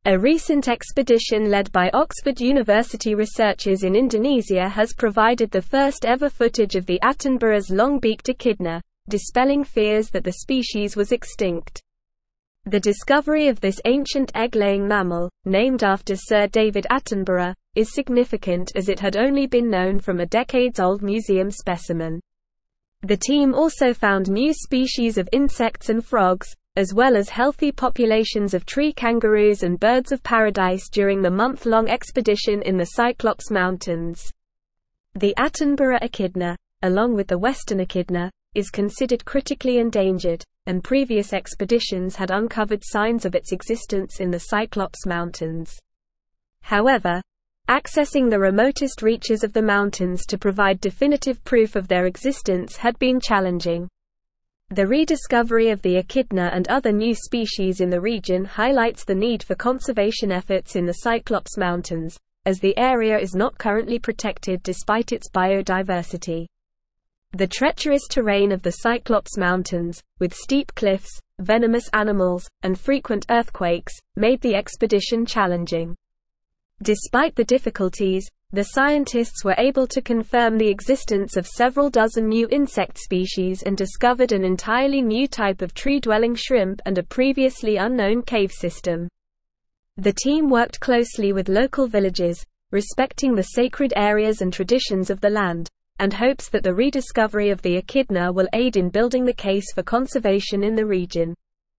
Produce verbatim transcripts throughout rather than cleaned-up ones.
A recent expedition led by Oxford University researchers in Indonesia has provided the first ever footage of the Attenborough's long-beaked echidna, dispelling fears that the species was extinct. The discovery of this ancient egg-laying mammal, named after Sir David Attenborough, is significant as it had only been known from a decades-old museum specimen. The team also found new species of insects and frogs, as well as healthy populations of tree kangaroos and birds of paradise during the month-long expedition in the Cyclops Mountains. The Attenborough echidna, along with the western echidna, is considered critically endangered, and previous expeditions had uncovered signs of its existence in the Cyclops Mountains. However, accessing the remotest reaches of the mountains to provide definitive proof of their existence had been challenging. The rediscovery of the echidna and other new species in the region highlights the need for conservation efforts in the Cyclops Mountains, as the area is not currently protected despite its biodiversity. The treacherous terrain of the Cyclops Mountains, with steep cliffs, venomous animals, and frequent earthquakes, made the expedition challenging. Despite the difficulties, the scientists were able to confirm the existence of several dozen new insect species and discovered an entirely new type of tree-dwelling shrimp and a previously unknown cave system. The team worked closely with local villages, respecting the sacred areas and traditions of the land, and hopes that the rediscovery of the echidna will aid in building the case for conservation in the region.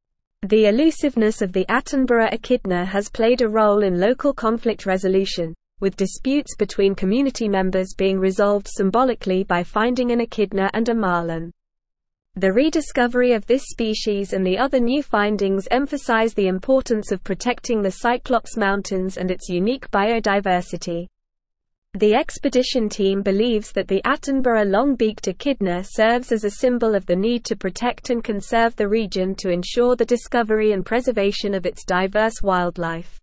The elusiveness of the Attenborough echidna has played a role in local conflict resolution, with disputes between community members being resolved symbolically by finding an echidna and a marlin. The rediscovery of this species and the other new findings emphasize the importance of protecting the Cyclops Mountains and its unique biodiversity. The expedition team believes that the Attenborough long-beaked echidna serves as a symbol of the need to protect and conserve the region to ensure the discovery and preservation of its diverse wildlife.